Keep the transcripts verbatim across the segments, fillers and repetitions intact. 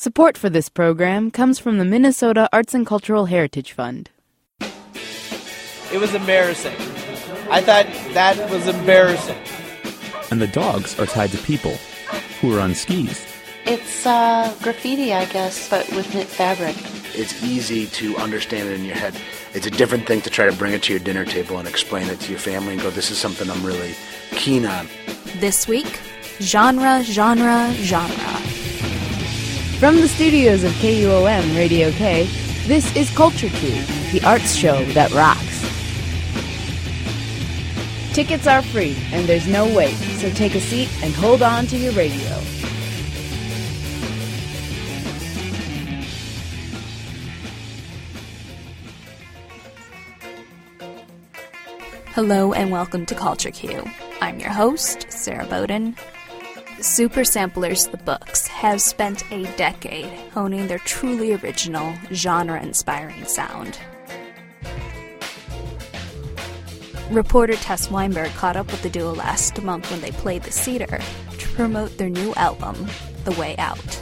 Support for this program comes from the Minnesota Arts and Cultural Heritage Fund. It was embarrassing. I thought that was embarrassing. And the dogs are tied to people who are on skis. It's uh, graffiti, I guess, but with knit fabric. It's easy to understand it in your head. It's a different thing to try to bring it to your dinner table and explain it to your family and go, this is something I'm really keen on. This week, genre, genre, genre. From the studios of K U O M Radio K, this is Culture Q, the arts show that rocks. Tickets are free, and there's no wait, so take a seat and hold on to your radio. Hello and welcome to Culture Q. I'm your host, Sarah Bowden. Super Samplers The Books have spent a decade honing their truly original, genre-inspiring sound. Reporter Tess Weinberg caught up with the duo last month when they played the Cedar to promote their new album, The Way Out.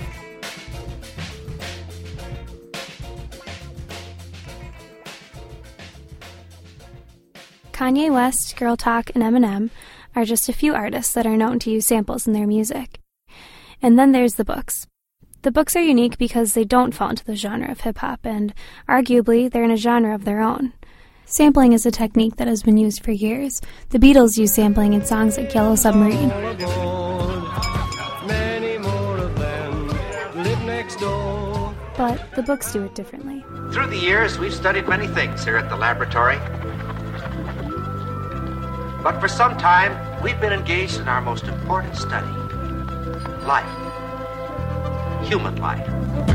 Kanye West, Girl Talk, and Eminem are just a few artists that are known to use samples in their music. And then there's the books. The books are unique because they don't fall into the genre of hip-hop, and arguably they're in a genre of their own. Sampling is a technique that has been used for years. The Beatles used sampling in songs like Yellow Submarine. But the books do it differently. Through the years, we've studied many things here at the laboratory. But for some time, we've been engaged in our most important study, life, human life.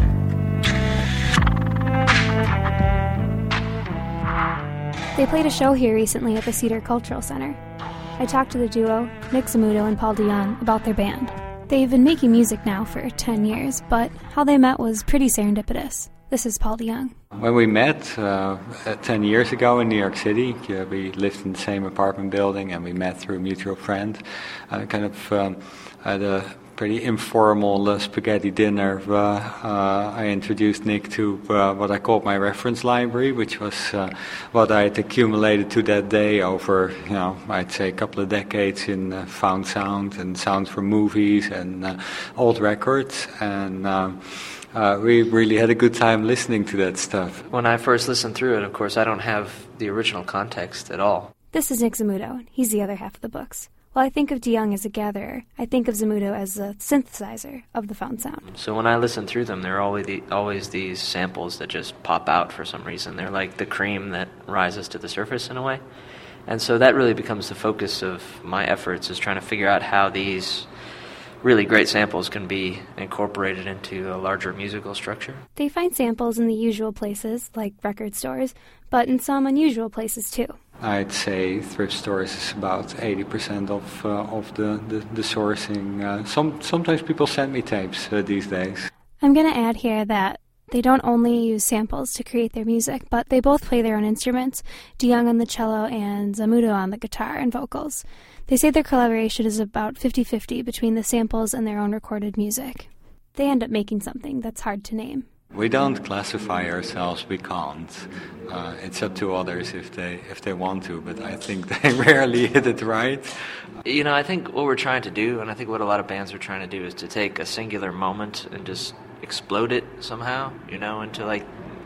They played a show here recently at the Cedar Cultural Center. I talked to the duo, Nick Zamuto and Paul DeYoung, about their band. They've been making music now for ten years, but how they met was pretty serendipitous. This is Paul DeYoung. When we met uh, ten years ago in New York City, uh, we lived in the same apartment building and we met through a mutual friend. Uh, kind of um, at a pretty informal uh, spaghetti dinner, uh, uh, I introduced Nick to uh, what I called my reference library, which was uh, what I had accumulated to that day over, you know, I'd say a couple of decades in uh, found sound and sounds from movies and uh, old records. And um, Uh, we really had a good time listening to that stuff. When I first listened through it, of course, I don't have the original context at all. This is Nick Zamuto. He's the other half of the books. While I think of DeYoung as a gatherer, I think of Zamuto as a synthesizer of the found sound. So when I listen through them, there are always, the, always these samples that just pop out for some reason. They're like the cream that rises to the surface in a way. And so that really becomes the focus of my efforts, is trying to figure out how these really great samples can be incorporated into a larger musical structure. They find samples in the usual places, like record stores, but in some unusual places too. I'd say thrift stores is about eighty percent of uh, of the, the, the sourcing. Uh, some Sometimes people send me tapes uh, these days. I'm going to add here that they don't only use samples to create their music, but they both play their own instruments, DeYoung on the cello and Zamuto on the guitar and vocals. They say their collaboration is about fifty-fifty between the samples and their own recorded music. They end up making something that's hard to name. We don't classify ourselves, we can't. Uh, it's up to others if they if they want to, but I think they rarely hit it right. You know, I think what we're trying to do, and I think what a lot of bands are trying to do, is to take a singular moment and just explode it somehow, you know, into like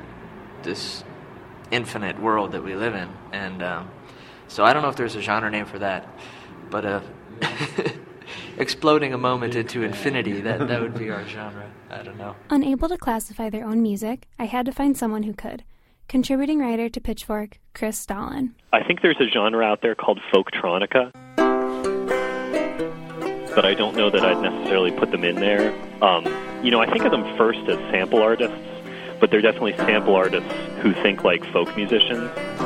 this infinite world that we live in. And um, so I don't know if there's a genre name for that, but uh, exploding a moment into infinity, that, that would be our genre. I don't know. Unable to classify their own music, I had to find someone who could. Contributing writer to Pitchfork, Chris Stalin. I think there's a genre out there called folktronica, but I don't know that I'd necessarily put them in there. Um, you know, I think of them first as sample artists, but they're definitely sample artists who think like folk musicians.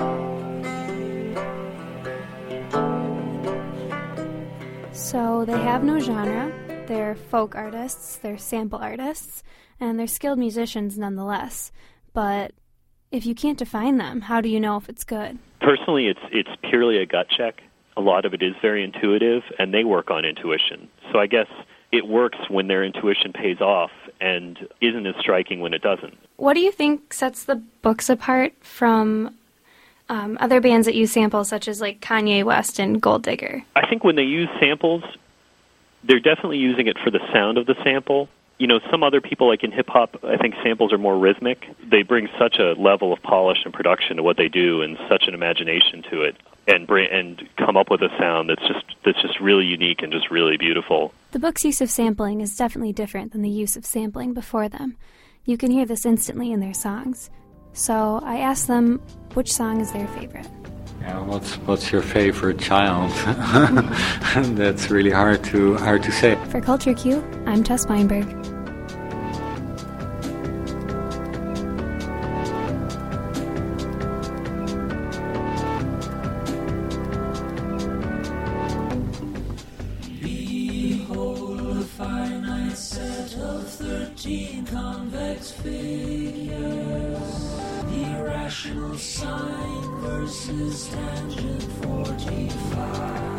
So they have no genre, they're folk artists, they're sample artists, and they're skilled musicians nonetheless. But if you can't define them, how do you know if it's good? Personally, it's it's purely a gut check. A lot of it is very intuitive, and they work on intuition. So I guess it works when their intuition pays off, and isn't as striking when it doesn't. What do you think sets the books apart from um, other bands that use samples, such as like Kanye West and Gold Digger? I think when they use samples, they're definitely using it for the sound of the sample. You know, some other people, like in hip-hop, I think samples are more rhythmic. They bring such a level of polish and production to what they do and such an imagination to it, and bring, and come up with a sound that's just that's just really unique and just really beautiful. The book's use of sampling is definitely different than the use of sampling before them. You can hear this instantly in their songs. So I asked them which song is their favorite. Yeah, what's what's your favorite child? That's really hard to hard to say. For Culture Q, I'm Tess Weinberg. Behold a finite set of thirteen convex figures. The irrational sine versus tangent forty-five.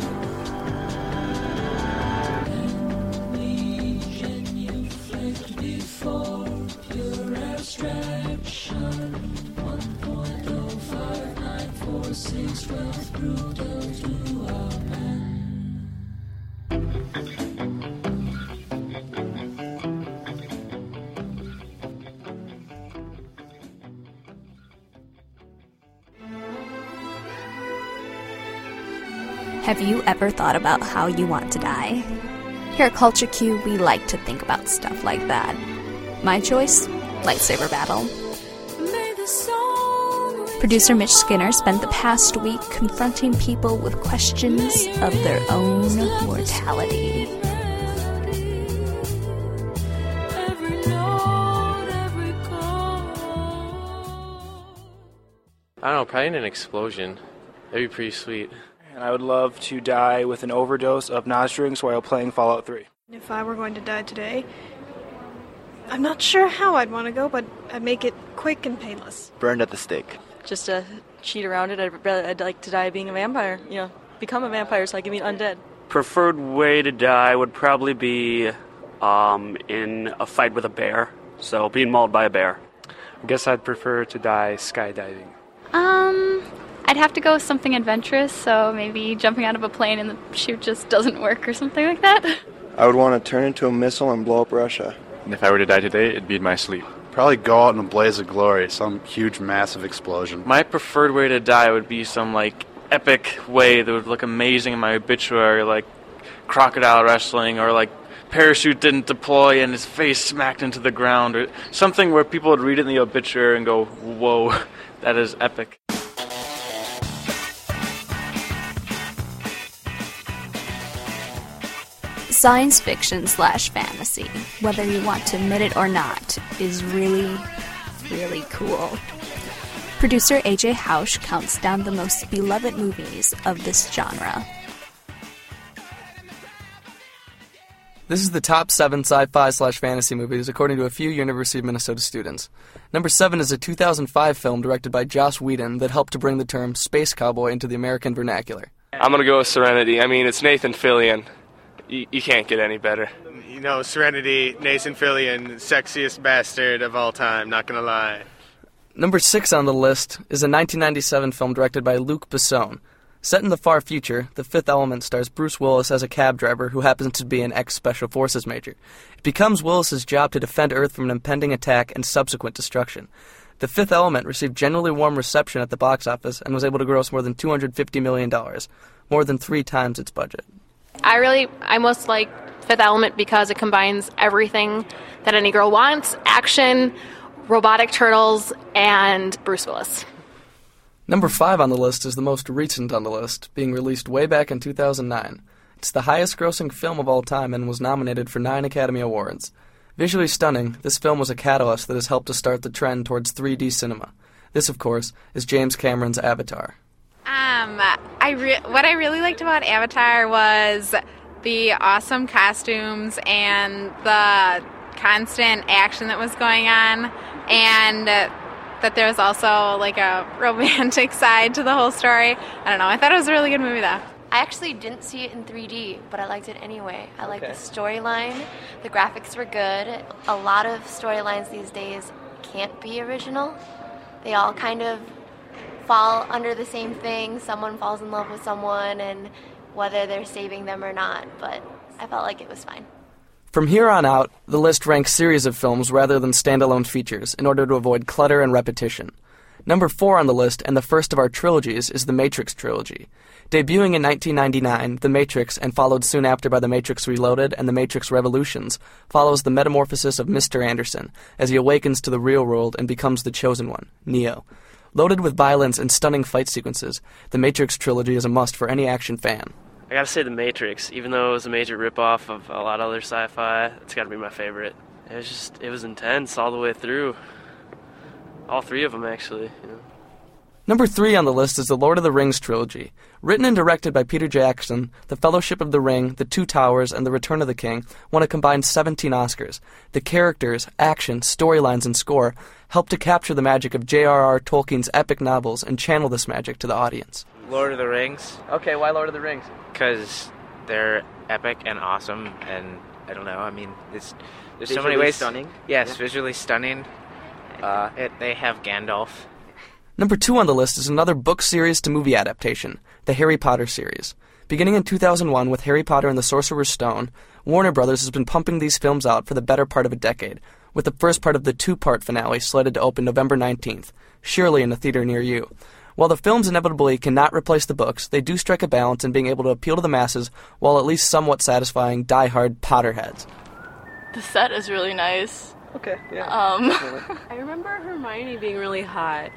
And we genuflect before pure abstraction. one point oh five nine four six twelve brutal to our men. Have you ever thought about how you want to die? Here at Culture Q, we like to think about stuff like that. My choice? Lightsaber battle. Producer Mitch Skinner spent the past week confronting people with questions of their own mortality. I don't know, probably in an explosion. That'd be pretty sweet. And I would love to die with an overdose of Nas drinks while playing Fallout three. If I were going to die today, I'm not sure how I'd want to go, but I'd make it quick and painless. Burned at the stake. Just to cheat around it, I'd, I'd like to die being a vampire. You know, become a vampire so I can be undead. Preferred way to die would probably be um, in a fight with a bear. So being mauled by a bear. I guess I'd prefer to die skydiving. Um, I'd have to go with something adventurous, so maybe jumping out of a plane and the chute just doesn't work or something like that. I would want to turn into a missile and blow up Russia. And if I were to die today, it'd be in my sleep. Probably go out in a blaze of glory, some huge, massive explosion. My preferred way to die would be some, like, epic way that would look amazing in my obituary, like crocodile wrestling, or like parachute didn't deploy and his face smacked into the ground, or something where people would read it in the obituary and go, whoa, that is epic. Science fiction slash fantasy, whether you want to admit it or not, is really, really cool. Producer A J Hausch counts down the most beloved movies of this genre. This is the top seven sci-fi slash fantasy movies according to a few University of Minnesota students. Number seven is a two thousand five film directed by Joss Whedon that helped to bring the term space cowboy into the American vernacular. I'm going to go with Serenity. I mean, it's Nathan Fillion. You, you can't get any better. You know, Serenity, Nathan Fillion, sexiest bastard of all time, not going to lie. Number six on the list is a nineteen ninety-seven film directed by Luc Besson. Set in the far future, The Fifth Element stars Bruce Willis as a cab driver who happens to be an ex-Special Forces major. It becomes Willis's job to defend Earth from an impending attack and subsequent destruction. The Fifth Element received generally warm reception at the box office and was able to gross more than two hundred fifty million dollars, more than three times its budget. I really, I most like Fifth Element because it combines everything that any girl wants: action, robotic turtles, and Bruce Willis. Number five on the list is the most recent on the list, being released way back in two thousand nine. It's the highest-grossing film of all time and was nominated for nine Academy Awards. Visually stunning, this film was a catalyst that has helped to start the trend towards three D cinema. This, of course, is James Cameron's Avatar. Um, I re- what I really liked about Avatar was the awesome costumes and the constant action that was going on, and uh, that there was also like a romantic side to the whole story. I don't know. I thought it was a really good movie, though. I actually didn't see it in three D, but I liked it anyway. I liked Okay. the storyline. The graphics were good. A lot of storylines these days can't be original. They all kind of fall under the same thing. Someone falls in love with someone, and whether they're saving them or not, but I felt like it was fine. From here on out, the list ranks series of films rather than standalone features in order to avoid clutter and repetition. Number four on the list, and the first of our trilogies, is the Matrix trilogy. Debuting in nineteen ninety-nine, The Matrix, and followed soon after by The Matrix Reloaded and The Matrix Revolutions, follows the metamorphosis of Mister Anderson as he awakens to the real world and becomes the Chosen One, Neo. Loaded with violence and stunning fight sequences, The Matrix trilogy is a must for any action fan. I gotta say The Matrix, even though it was a major ripoff of a lot of other sci-fi, it's gotta be my favorite. It was just, it was intense all the way through. All three of them, actually. You know. Number three on the list is the Lord of the Rings trilogy. Written and directed by Peter Jackson, The Fellowship of the Ring, The Two Towers, and The Return of the King won a combined seventeen Oscars. The characters, action, storylines, and score helped to capture the magic of J R R Tolkien's epic novels and channel this magic to the audience. Lord of the Rings. Okay, why Lord of the Rings? Because they're epic and awesome, and I don't know, I mean, it's, there's so Visually many ways. stunning? Yes, Yeah. visually stunning. Uh, it, they have Gandalf. Number two on the list is another book series to movie adaptation, the Harry Potter series. Beginning in two thousand one with Harry Potter and the Sorcerer's Stone, Warner Brothers has been pumping these films out for the better part of a decade, with the first part of the two-part finale slated to open November nineteenth, surely in a theater near you. While the films inevitably cannot replace the books, they do strike a balance in being able to appeal to the masses while at least somewhat satisfying die-hard Potterheads. The set is really nice. Okay, yeah. Um, I remember Hermione being really hot.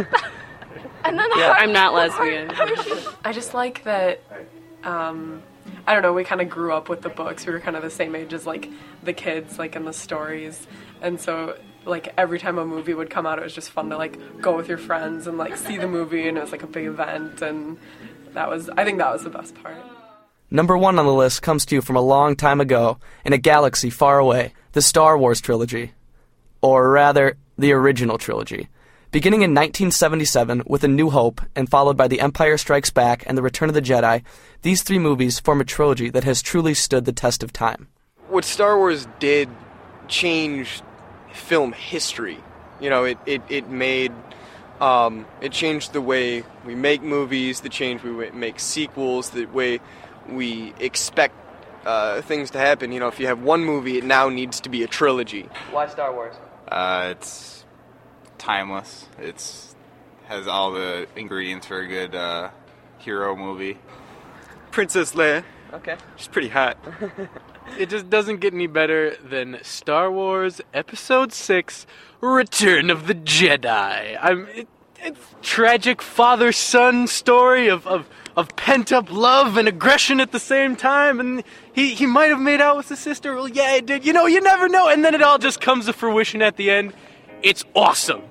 and then Yeah, Har- I'm not lesbian. Hershey- I just like that, um, I don't know, we kind of grew up with the books. We were kind of the same age as, like, the kids, like, in the stories. And so, like, every time a movie would come out, it was just fun to, like, go with your friends and, like, see the movie, and it was, like, a big event. And that was, I think that was the best part. Number one on the list comes to you from a long time ago, in a galaxy far away, the Star Wars trilogy. Or rather, the original trilogy. Beginning in nineteen seventy-seven with A New Hope, and followed by The Empire Strikes Back and The Return of the Jedi, these three movies form a trilogy that has truly stood the test of time. What Star Wars did changed film history. You know, it, it, it made... Um, it changed the way we make movies, the change we make sequels, the way we expect uh, things to happen. You know, if you have one movie, it now needs to be a trilogy. Why Star Wars? Uh, it's timeless. It's has all the ingredients for a good uh, hero movie. Princess Leia. Okay. She's pretty hot. It just doesn't get any better than Star Wars Episode six, Return of the Jedi. I'm... It, it's tragic father-son story of, of, of pent-up love and aggression at the same time, and he, he might have made out with his sister. Well, yeah, it did. You know, you never know, and then it all just comes to fruition at the end. It's awesome.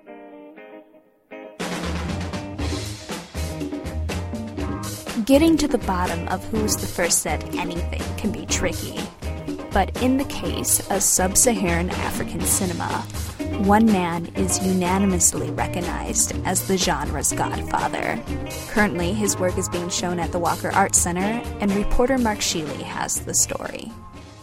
Getting to the bottom of who's the first at anything can be tricky. But in the case of sub-Saharan African cinema, one man is unanimously recognized as the genre's godfather. Currently, his work is being shown at the Walker Arts Center, and reporter Mark Sheely has the story.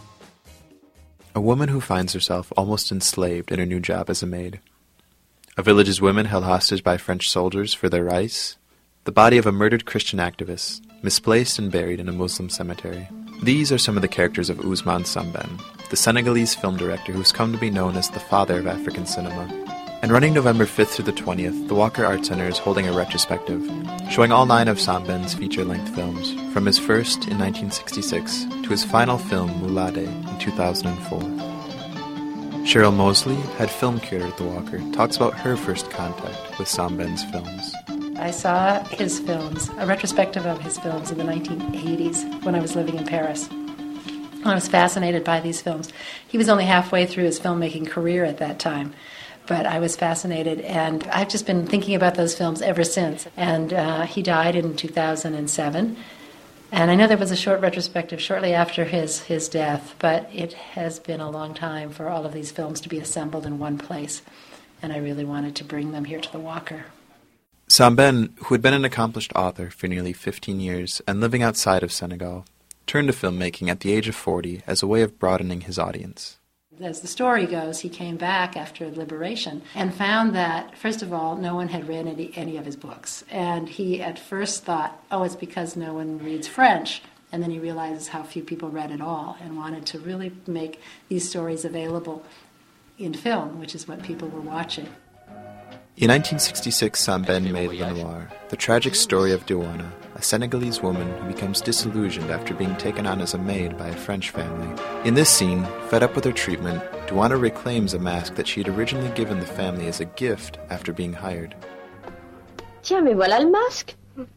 A woman who finds herself almost enslaved in her new job as a maid. A village's women held hostage by French soldiers for their rice. The body of a murdered Christian activist, misplaced and buried in a Muslim cemetery. These are some of the characters of Ousmane Sembène, the Senegalese film director who's come to be known as the father of African cinema. And running November fifth through the twentieth, the Walker Arts Center is holding a retrospective, showing all nine of Sembène's feature-length films, from his first in nineteen sixty-six to his final film, Moulade, in two thousand four. Cheryl Mosley, head film curator at the Walker, talks about her first contact with Sembène's films. I saw his films, a retrospective of his films in the nineteen eighties when I was living in Paris. I was fascinated by these films. He was only halfway through his filmmaking career at that time, but I was fascinated, and I've just been thinking about those films ever since. And uh, he died in two thousand seven, and I know there was a short retrospective shortly after his, his death, but it has been a long time for all of these films to be assembled in one place, and I really wanted to bring them here to the Walker. Sambène, who had been an accomplished author for nearly fifteen years and living outside of Senegal, turned to filmmaking at the age of forty as a way of broadening his audience. As the story goes, he came back after liberation and found that, first of all, no one had read any, any of his books. And he at first thought, oh, it's because no one reads French. And then he realizes how few people read at all and wanted to really make these stories available in film, which is what people were watching. In nineteen sixty-six, Sambène made Le Noir, the tragic story of Douana, a Senegalese woman who becomes disillusioned after being taken on as a maid by a French family. In this scene, fed up with her treatment, Douana reclaims a mask that she had originally given the family as a gift after being hired. Tiens, mais voilà le masque.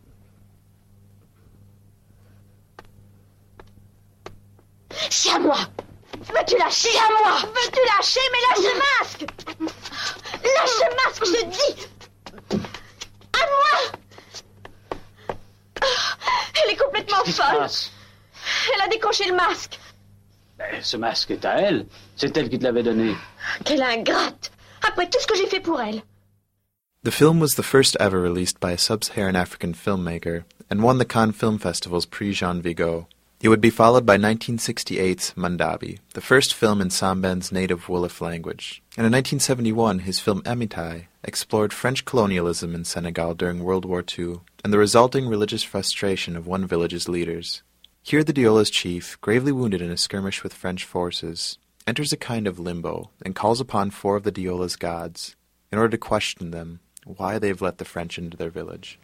C'est à moi. Veux-tu lâcher? C'est à moi. Veux-tu lâcher? Mais lâche ce masque. Lâche ce masque, je te dis. À moi. Elle est complètement folle. Elle a décroché le masque. Ce masque est à elle. C'est elle qui te l'avait donné. Quelle ingrate. Après tout ce que j'ai fait pour elle. The film was the first ever released by a sub-Saharan African filmmaker and won the Cannes Film Festival's Prix Jean Vigo. It would be followed by nineteen sixty-eight's Mandabi, the first film in Sambène's native Wolof language. And in nineteen seventy-one, his film Amitai explored French colonialism in Senegal during World War Two and the resulting religious frustration of one village's leaders. Here the Diola's chief, gravely wounded in a skirmish with French forces, enters a kind of limbo and calls upon four of the Diola's gods in order to question them why they've let the French into their village.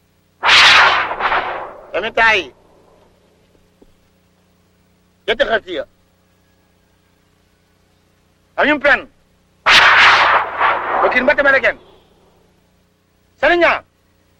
Amitai! ¿Qué te hacía? Hay un plan. Porque mátame again. Salinya.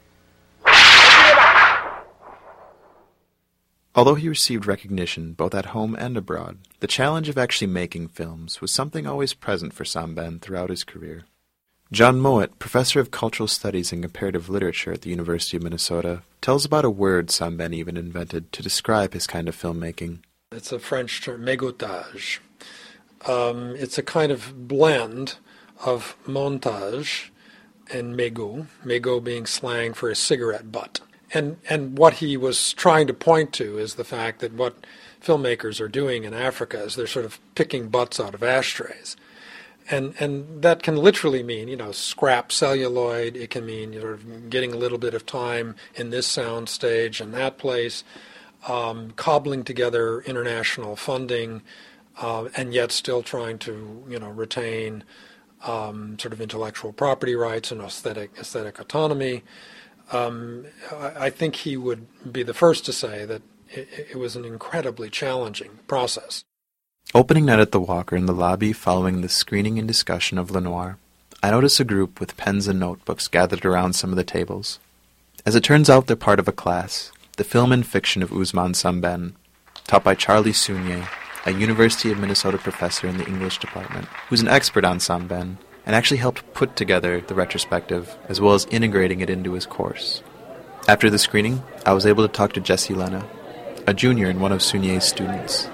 Although he received recognition both at home and abroad, the challenge of actually making films was something always present for Sambène throughout his career. John Mowat, professor of cultural studies and comparative literature at the University of Minnesota, tells about a word Sambène even invented to describe his kind of filmmaking. It's a French term, mégotage. Um, it's a kind of blend of montage and mégot, mégot being slang for a cigarette butt. And and what he was trying to point to is the fact that what filmmakers are doing in Africa is they're sort of picking butts out of ashtrays. And and that can literally mean, you know, scrap celluloid. It can mean sort of getting a little bit of time in this sound stage and that place. Um, cobbling together international funding, uh, and yet still trying to, you know, retain um, sort of intellectual property rights and aesthetic aesthetic autonomy. Um, I, I think he would be the first to say that it, it was an incredibly challenging process. Opening night at the Walker in the lobby following the screening and discussion of Le Noir, I notice a group with pens and notebooks gathered around some of the tables. As it turns out, they're part of a class, the Film and Fiction of Ousmane Sambène, taught by Charlie Sounier, a University of Minnesota professor in the English department, who's an expert on Sambène, and actually helped put together the retrospective, as well as integrating it into his course. After the screening, I was able to talk to Jesse Lena, a junior and one of Sounier's students.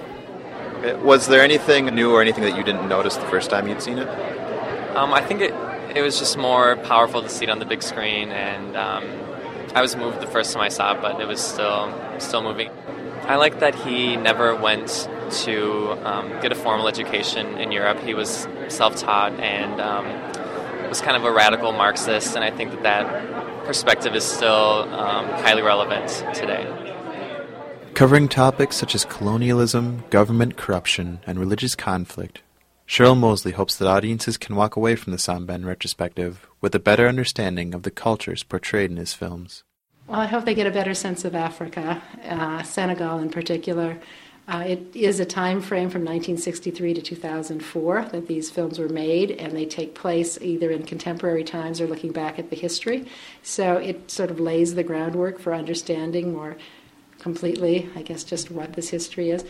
Was there anything new or anything that you didn't notice the first time you'd seen it? Um, I think it it was just more powerful to see it on the big screen, and um, I was moved the first time I saw it, but it was still still moving. I like that he never went to um, get a formal education in Europe. He was self-taught and um, was kind of a radical Marxist, and I think that that perspective is still um, highly relevant today. Covering topics such as colonialism, government corruption, and religious conflict, Cheryl Mosley hopes that audiences can walk away from the Sambène retrospective with a better understanding of the cultures portrayed in his films. Well, I hope they get a better sense of Africa, uh, Senegal in particular. Uh, it is a time frame from nineteen sixty-three to two thousand four that these films were made, and they take place either in contemporary times or looking back at the history. So it sort of lays the groundwork for understanding more completely, I guess, just what this history is.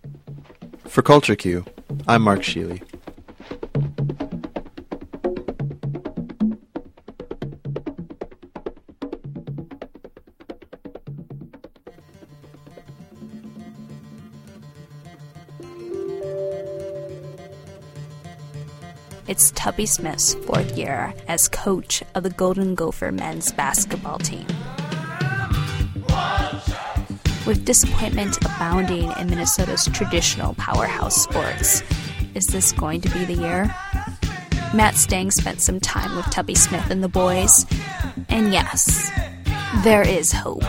For Culture Q, I'm Mark Sheely. It's Tubby Smith's fourth year as coach of the Golden Gopher men's basketball team. With disappointment abounding in Minnesota's traditional powerhouse sports, is this going to be the year? Matt Stang spent some time with Tubby Smith and the boys, and yes, there is hope.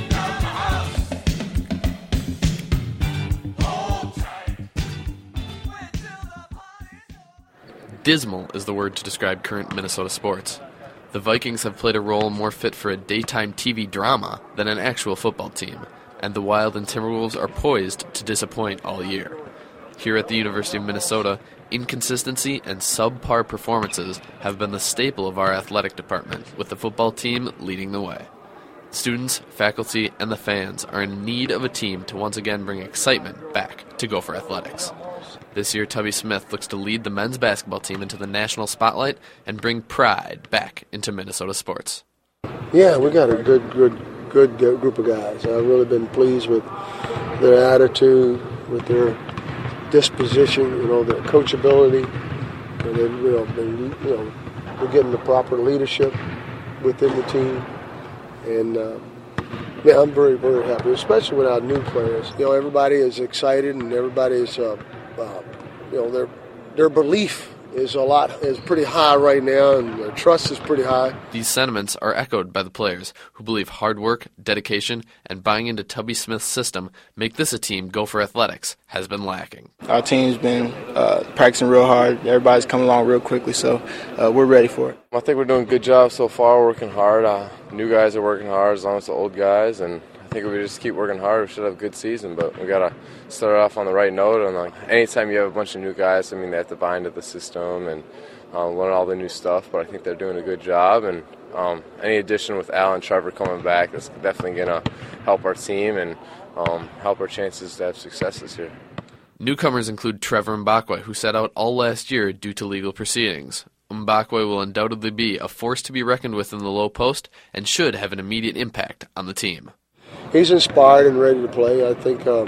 Dismal is the word to describe current Minnesota sports. The Vikings have played a role more fit for a daytime T V drama than an actual football team, and the Wild and Timberwolves are poised to disappoint all year. Here at the University of Minnesota, inconsistency and subpar performances have been the staple of our athletic department, with the football team leading the way. Students, faculty, and the fans are in need of a team to once again bring excitement back to Gopher athletics. This year, Tubby Smith looks to lead the men's basketball team into the national spotlight and bring pride back into Minnesota sports. Yeah, we got a good, good, good group of guys. I've really been pleased with their attitude, with their disposition, you know, their coachability, and then, you know, been, you know, we're getting the proper leadership within the team, and uh, yeah, I'm very, very happy, especially with our new players. You know, everybody is excited, and everybody is, uh, uh, you know, their their belief is a lot is pretty high right now, and their trust is pretty high. These sentiments are echoed by the players, who believe hard work, dedication, and buying into Tubby Smith's system make this a team Gopher athletics has been lacking. Our team's been uh, practicing real hard. Everybody's coming along real quickly, so uh, we're ready for it. I think we're doing a good job so far. We're working hard. Uh, new guys are working hard as long as the old guys, and I think if we just keep working hard, we should have a good season, but we got to start off on the right note. And like anytime you have a bunch of new guys, I mean, they have to buy into the system and uh, learn all the new stuff, but I think they're doing a good job. And um, any addition with Al and Trevor coming back, that's definitely going to help our team and um, help our chances to have success this year. Newcomers include Trevor Mbakwe, who sat out all last year due to legal proceedings. Mbakwe will undoubtedly be a force to be reckoned with in the low post and should have an immediate impact on the team. He's inspired and ready to play. I think, um,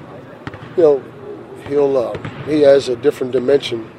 you know, he'll uh, he has a different dimension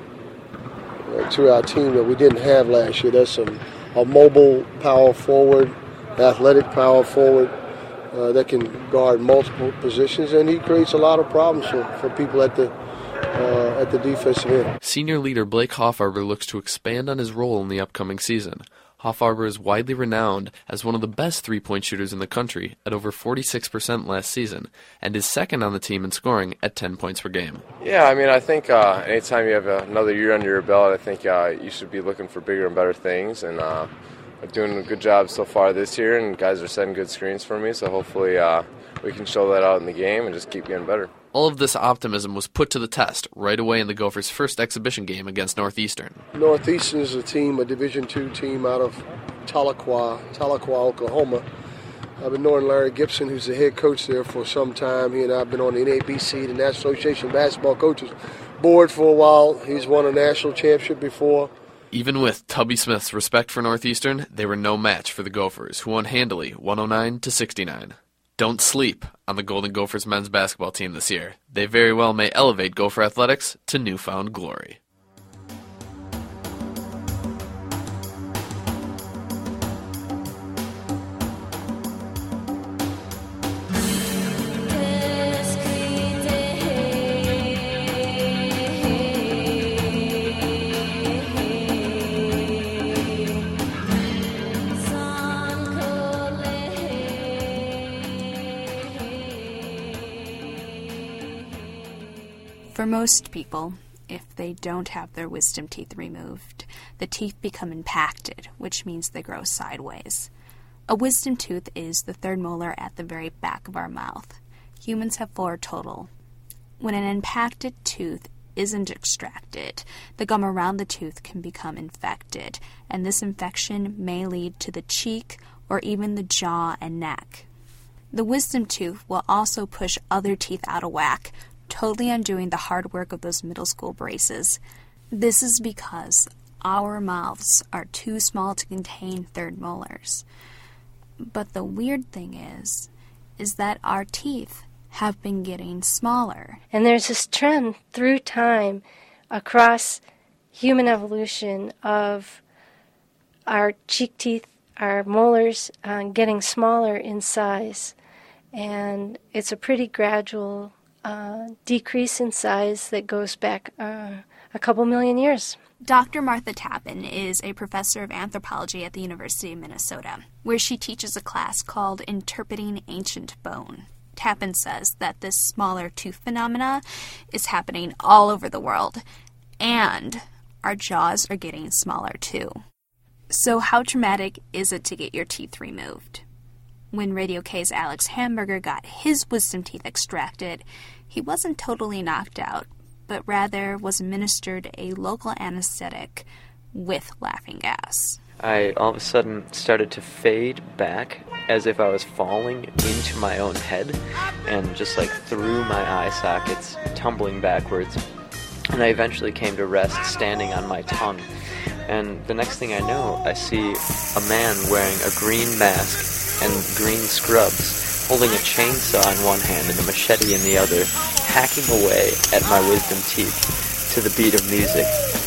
uh, to our team that we didn't have last year. That's a, a mobile power forward, athletic power forward uh, that can guard multiple positions, and he creates a lot of problems for, for people at the uh, at the defensive end. Senior leader Blake Hoffarber looks to expand on his role in the upcoming season. Hoffarber is widely renowned as one of the best three-point shooters in the country at over forty-six percent last season, and is second on the team in scoring at ten points per game. Yeah, I mean, I think uh, anytime you have another year under your belt, I think uh, you should be looking for bigger and better things, and uh, I'm doing a good job so far this year, and guys are setting good screens for me, so hopefully uh, we can show that out in the game and just keep getting better. All of this optimism was put to the test right away in the Gophers' first exhibition game against Northeastern. Northeastern is a team, a Division two team out of Tahlequah, Tahlequah, Oklahoma. I've been knowing Larry Gibson, who's the head coach there, for some time. He and I have been on the N A B C, the National Association of Basketball Coaches board, for a while. He's won a national championship before. Even with Tubby Smith's respect for Northeastern, they were no match for the Gophers, who won handily one oh nine to sixty-nine. Don't sleep on the Golden Gophers men's basketball team this year. They very well may elevate Gopher athletics to newfound glory. For most people, if they don't have their wisdom teeth removed, the teeth become impacted, which means they grow sideways. A wisdom tooth is the third molar at the very back of our mouth. Humans have four total. When an impacted tooth isn't extracted, the gum around the tooth can become infected, and this infection may lead to the cheek or even the jaw and neck. The wisdom tooth will also push other teeth out of whack, totally undoing the hard work of those middle school braces. This is because our mouths are too small to contain third molars. But the weird thing is, is that our teeth have been getting smaller. And there's this trend through time across human evolution of our cheek teeth, our molars uh, getting smaller in size. And it's a pretty gradual uh, decrease in size that goes back uh, a couple million years. Doctor Martha Tappan is a professor of anthropology at the University of Minnesota, where she teaches a class called Interpreting Ancient Bone. Tappan says that this smaller tooth phenomena is happening all over the world, and our jaws are getting smaller too. So how traumatic is it to get your teeth removed? When Radio K's Alex Hamburger got his wisdom teeth extracted, he wasn't totally knocked out, but rather was administered a local anesthetic with laughing gas. I all of a sudden started to fade back as if I was falling into my own head, and just like through my eye sockets, tumbling backwards. And I eventually came to rest standing on my tongue. And the next thing I know, I see a man wearing a green mask and green scrubs, holding a chainsaw in one hand and a machete in the other, hacking away at my wisdom teeth to the beat of music.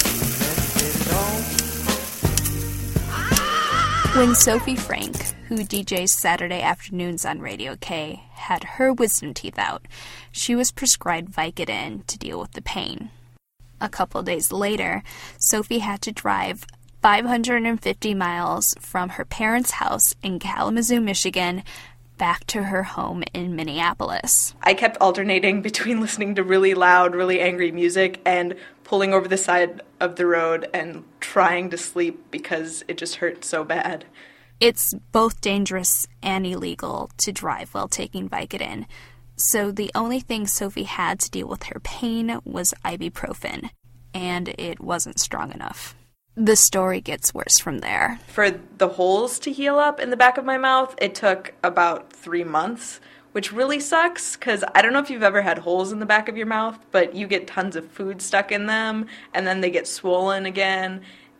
When Sophie Frank, who D Js Saturday afternoons on Radio K, had her wisdom teeth out, she was prescribed Vicodin to deal with the pain. A couple days later, Sophie had to drive five hundred fifty miles from her parents' house in Kalamazoo, Michigan, back to her home in Minneapolis. I kept alternating between listening to really loud, really angry music and pulling over the side of the road and trying to sleep because it just hurt so bad. It's both dangerous and illegal to drive while taking Vicodin, so the only thing Sophie had to deal with her pain was ibuprofen, and it wasn't strong enough. The story gets worse from there. For the holes to heal up in the back of my mouth, it took about three months, which really sucks, because I don't know if you've ever had holes in the back of your mouth, but you get tons of food stuck in them, and then they get swollen again.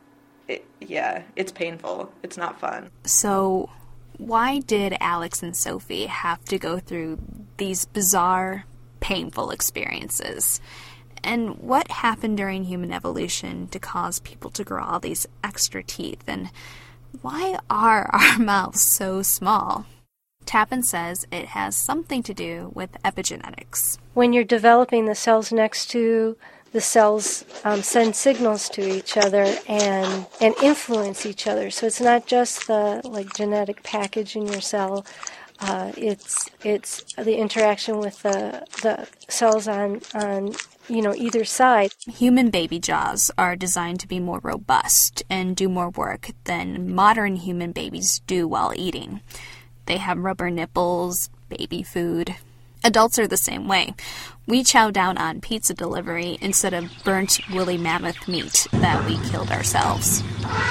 It, yeah, it's painful. It's not fun. So why did Alex and Sophie have to go through these bizarre, painful experiences? And what happened during human evolution to cause people to grow all these extra teeth? And why are our mouths so small? Tappan says it has something to do with epigenetics. When you're developing, the cells next to the cells um, send signals to each other and and influence each other. So it's not just the like genetic package in your cell. Uh, it's it's the interaction with the the cells on on you know either side. Human baby jaws are designed to be more robust and do more work than modern human babies do while eating. They have rubber nipples, baby food. Adults are the same way. We chow down on pizza delivery instead of burnt woolly mammoth meat that we killed ourselves.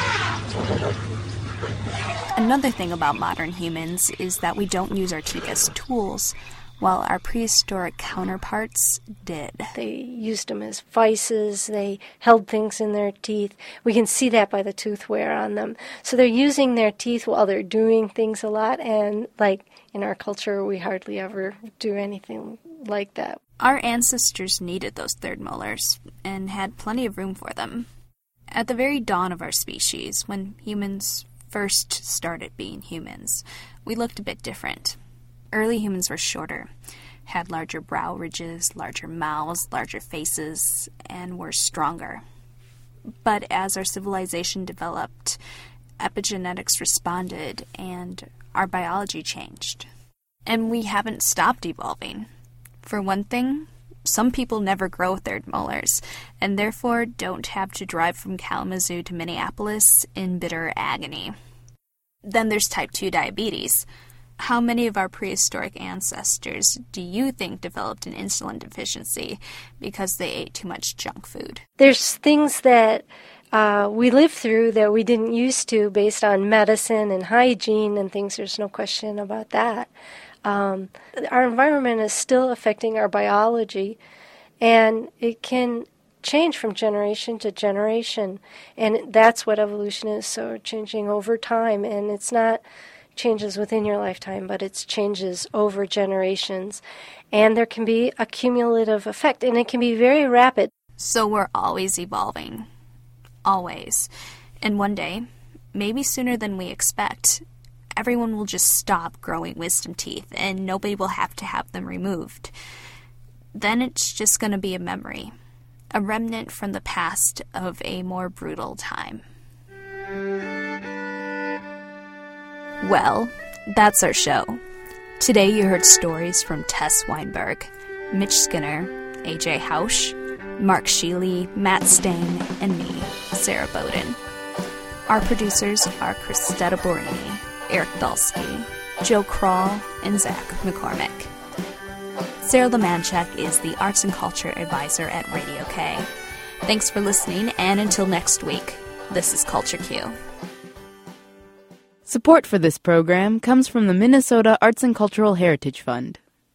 Another thing about modern humans is that we don't use our teeth as tools, while our prehistoric counterparts did. They used them as vices. They held things in their teeth. We can see that by the tooth wear on them. So they're using their teeth while they're doing things a lot, and like in our culture, we hardly ever do anything like that. Our ancestors needed those third molars and had plenty of room for them. At the very dawn of our species, when humans first started being humans, we looked a bit different. Early humans were shorter, had larger brow ridges, larger mouths, larger faces, and were stronger. But as our civilization developed, epigenetics responded and our biology changed. And we haven't stopped evolving. For one thing, some people never grow third molars, and therefore don't have to drive from Kalamazoo to Minneapolis in bitter agony. Then there's type two diabetes. How many of our prehistoric ancestors do you think developed an insulin deficiency because they ate too much junk food? There's things that uh, we live through that we didn't used to based on medicine and hygiene and things. There's no question about that. Um, our environment is still affecting our biology, and it can change from generation to generation, and that's what evolution is. So changing over time, and it's not changes within your lifetime, but it's changes over generations, and there can be a cumulative effect, and it can be very rapid. So we're always evolving. always. And one day, maybe sooner than we expect, everyone will just stop growing wisdom teeth and nobody will have to have them removed. Then it's just going to be a memory, a remnant from the past of a more brutal time. Well, that's our show. Today you heard stories from Tess Weinberg, Mitch Skinner, A J Hausch, Mark Sheely, Matt Stain, and me, Sarah Bowden. Our producers are Christetta Borini, Eric Dulski, Joe Kroll, and Zach McCormick. Sarah Lemanchek is the Arts and Culture Advisor at Radio K. Thanks for listening, and until next week, this is Culture Q. Support for this program comes from the Minnesota Arts and Cultural Heritage Fund.